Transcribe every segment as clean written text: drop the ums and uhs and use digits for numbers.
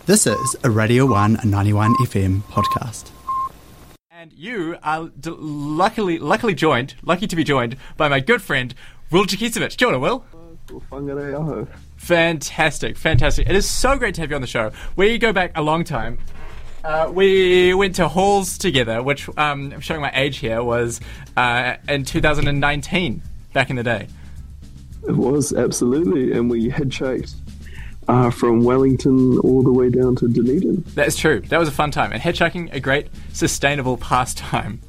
This is a Radio 1 91 FM podcast. And you are lucky to be joined by my good friend, Will Jakicevic. Kia ora, Will. Fantastic. It is so great to have you on the show. We go back a long time. We went to halls together, which, I'm showing my age here, was in 2019, back in the day. It was, absolutely. And we hitchhiked from Wellington all the way down to Dunedin. That's true. That was a fun time. And hitchhiking, a great sustainable pastime.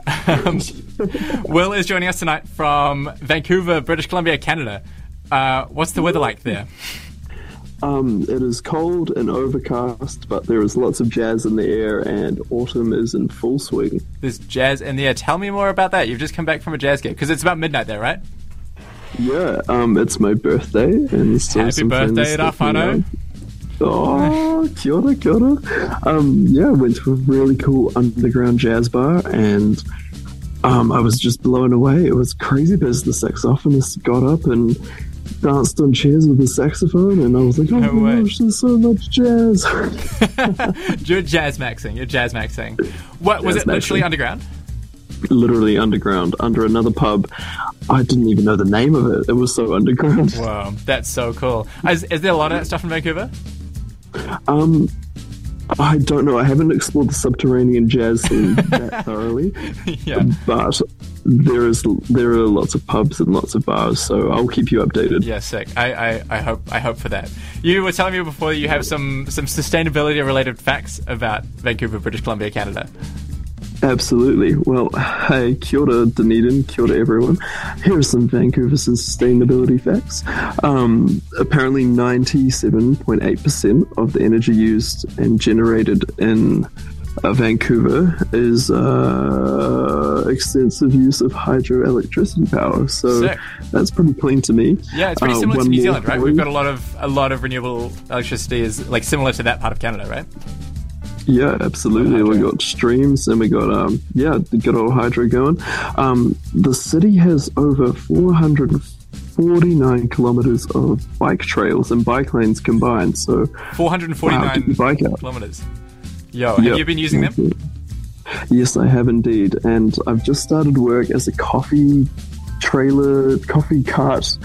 Will is joining us tonight from Vancouver, British Columbia, Canada. What's the weather like there? It is cold and overcast, but there is lots of jazz in the air, and autumn is in full swing. There's jazz in the air. Tell me more about that. You've just come back from a jazz gig, because it's about midnight there, right? Yeah, it's my birthday, and so happy birthday, Rafano. Oh, kia ora, kia ora. Yeah, I went to a really cool underground jazz bar, and I was just blown away. It was crazy because the saxophonist got up and danced on chairs with the saxophone, and I was like, oh my gosh, there's so much jazz. You're jazz maxing. What was it? Literally underground? Literally underground, under another pub. I didn't even know the name of it. It was so underground. Wow, that's so cool. Is there a lot of that stuff in Vancouver? I don't know. I haven't explored the subterranean jazz scene that thoroughly. Yeah. But there are lots of pubs and lots of bars, so I'll keep you updated. Yeah, sick. I hope for that. You were telling me before you have some sustainability related facts about Vancouver, British Columbia, Canada. Absolutely. Well, hey, kia ora Dunedin, kia ora everyone. Here are some Vancouver sustainability facts. Apparently 97.8% of the energy used and generated in Vancouver is extensive use of hydroelectricity power. So sick. That's pretty clean to me. Yeah, it's pretty similar to New Zealand, right? We've got a lot of renewable electricity is like similar to that part of Canada, right? Yeah, absolutely. We got streams and we got the good old hydro going. The city has over 449 kilometers of bike trails and bike lanes combined. So 449 kilometers. Yo, have you been using them? Yes, I have indeed. And I've just started work as a coffee cart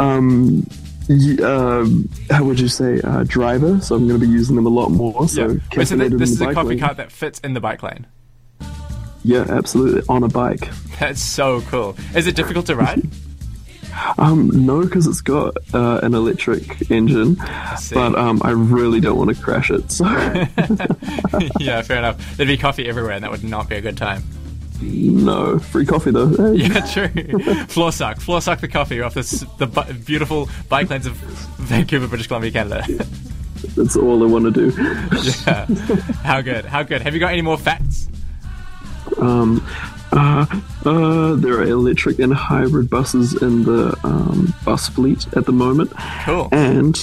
how would you say driver, so I'm going to be using them a lot more. So this is a coffee cart that fits in the bike lane. Yeah, absolutely, on a bike. That's so cool. Is it difficult to ride? No, because it's got an electric engine, but I really don't want to crash it. So yeah, fair enough. There'd be coffee everywhere, and that would not be a good time. No, free coffee though. Hey. Yeah, true. Floor suck the coffee off the beautiful bike lanes of Vancouver, British Columbia, Canada. That's all I want to do. Yeah. How good. Have you got any more facts? There are electric and hybrid buses in the bus fleet at the moment. Cool. And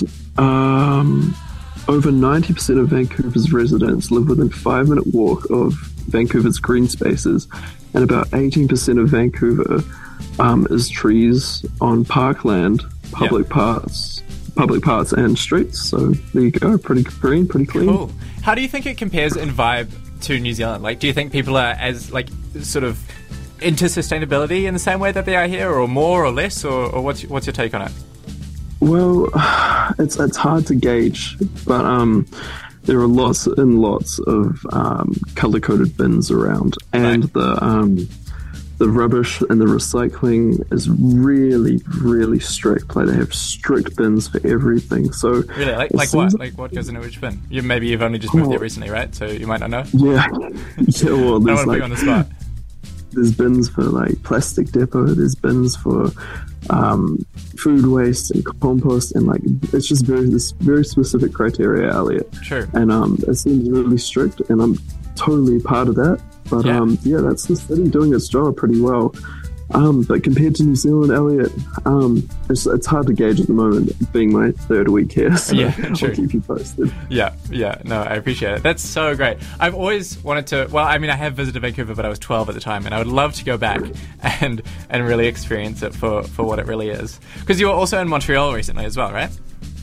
over 90% of Vancouver's residents live within 5-minute walk of Vancouver's green spaces, and about 18% of Vancouver is trees on parkland, public parts and streets. So there you go, pretty green, pretty clean. Cool. How do you think it compares in vibe to New Zealand? Like, do you think people are as like sort of into sustainability in the same way that they are here, or more or less, or what's your take on it? Well, it's hard to gauge, but there are lots and lots of color-coded bins around, and the rubbish and the recycling is really, really strict. Like, they have strict bins for everything. So really, like what? Like what goes into which bin? You've only just moved there recently, right? So you might not know. Yeah. Well, I don't want to put you on the spot. There's bins for like plastic depot. There's bins for food waste and compost, and like it's just very specific criteria, Elliot. Sure. And it seems really strict, and I'm totally part of that. But that's the city doing its job pretty well. But compared to New Zealand, Elliot, it's hard to gauge at the moment, being my third week here, so I'll keep you posted. Yeah, no, I appreciate it. That's so great. I've always wanted to, I have visited Vancouver, but I was 12 at the time, and I would love to go back and really experience it for what it really is. Because you were also in Montreal recently as well, right?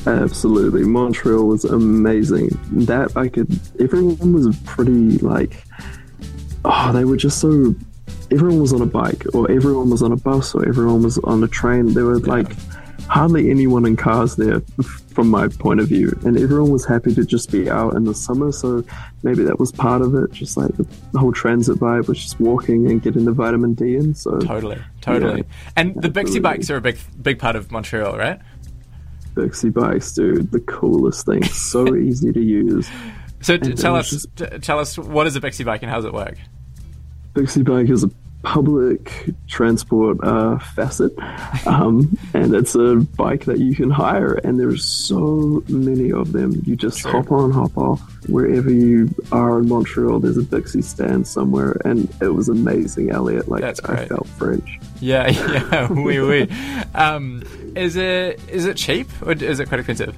Absolutely. Montreal was amazing. Everyone was pretty they were just so, everyone was on a bike, or everyone was on a bus, or everyone was on a train. There were hardly anyone in cars there from my point of view, and everyone was happy to just be out in the summer. So maybe that was part of it, just like the whole transit vibe was just walking and getting the vitamin D in. So totally. Yeah, And the absolutely. Bixie bikes are a big part of Montreal, right? Bixie bikes, dude, the coolest thing. So easy to use. So And tell it was us what is a Bixie bike and how does it work? Bixie bike is a public transport facet, and it's a bike that you can hire, and there's so many of them. You just hop on, hop off. Wherever you are in Montreal, there's a Bixie stand somewhere, and it was amazing, Elliot. That's great. I felt French. Yeah, oui. Is it cheap or is it quite expensive?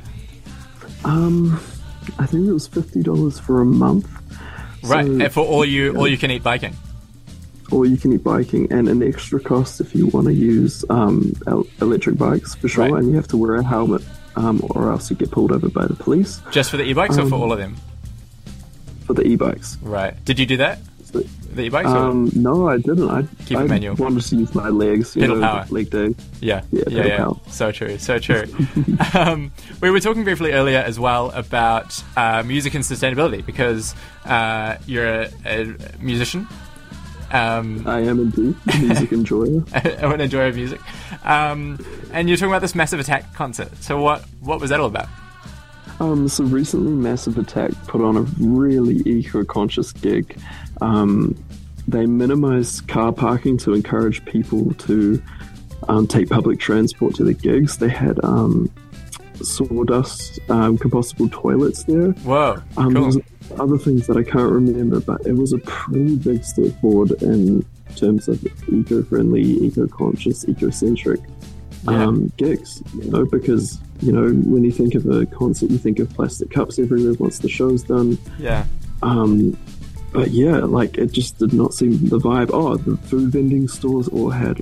I think it was $50 for a month. Right, So, and for all you can eat biking. or you can eat biking, and an extra cost if you want to use electric bikes for sure, Right. and you have to wear a helmet, or else you get pulled over by the police. Just for the e-bikes or for all of them? For the e-bikes. Right. Did you do that? So, The e-bikes? Or? no, I didn't. Keep I it manual. wanted to use my legs, Pedal power. leg day. Yeah. pedal power. So true. We were talking briefly earlier as well about music and sustainability because you're a musician. I am indeed a music enjoyer. I'm an enjoyer of music. And you're talking about this Massive Attack concert. So what was that all about? So recently Massive Attack put on a really eco-conscious gig. They minimized car parking to encourage people to take public transport to the gigs. They had sawdust compostable toilets there. Whoa, cool. There was other things that I can't remember, but it was a pretty big step forward in terms of eco-friendly, eco-conscious, eco-centric gigs, because when you think of a concert, you think of plastic cups everywhere once the show's done. Yeah. But yeah, it just did not seem the vibe. Oh, the food vending stores all had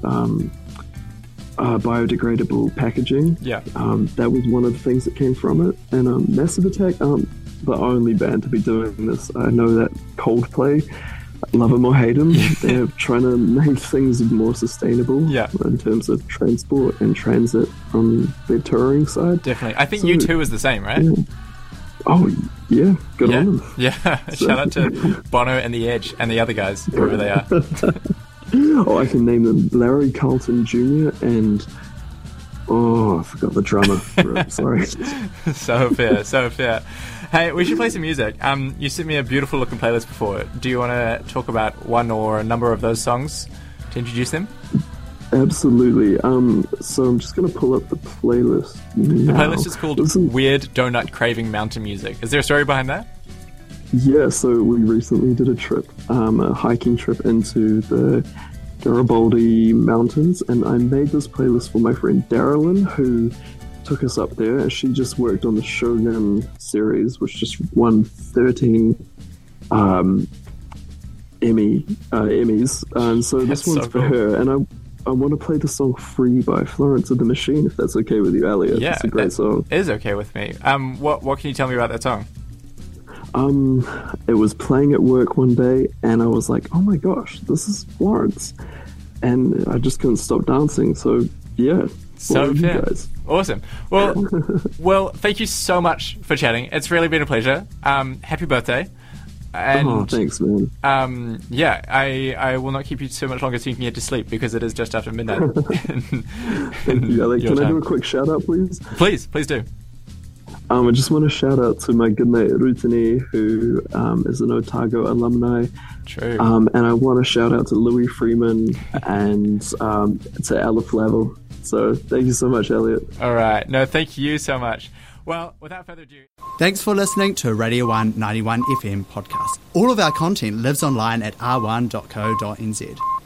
biodegradable packaging. Yeah. That was one of the things that came from it. And Massive Attack aren't the only band to be doing this. I know that Coldplay, love them or hate them, they're trying to make things more sustainable in terms of transport and transit from their touring side. Definitely. I think U2 is the same, right? Yeah. Oh, yeah. Good on them. Yeah. Shout out to Bono and The Edge and the other guys, whoever they are. Oh, I can name them Larry Carlton Jr. and... Oh, I forgot the drummer. Sorry. So fair. Hey, we should play some music. You sent me a beautiful looking playlist before. Do you want to talk about one or a number of those songs to introduce them? Absolutely. So I'm just going to pull up the playlist now. The playlist is called Weird Donut Craving Mountain Music. Is there a story behind that? Yeah, so we recently did a trip, a hiking trip into the Garibaldi Mountains, and I made this playlist for my friend Darylyn, who took us up there, and she just worked on the Shogun series, which just won 13 Emmys, and so this one's so for cool. her, and I want to play the song Free by Florence and the Machine, if that's okay with you, Elliot. Yeah, it's a great song. It is okay with me. What can you tell me about that song? It was playing at work one day, and I was like, oh my gosh, this is Florence, and I just couldn't stop dancing, so yeah. So you fair. guys? Awesome. Well, thank you so much for chatting. It's really been a pleasure. Happy birthday. And, thanks, man. Yeah, I will not keep you so much longer so you can get to sleep because it is just after midnight. Thank you, Alec. Can I do a quick shout out, please? Please do. I just want to shout out to my good mate Rutini, who is an Otago alumni. True. And I want to shout out to Louis Freeman and to Ella Flavel. So thank you so much, Elliot. All right. No, thank you so much. Well, without further ado... Thanks for listening to Radio 1 91 FM podcast. All of our content lives online at r1.co.nz.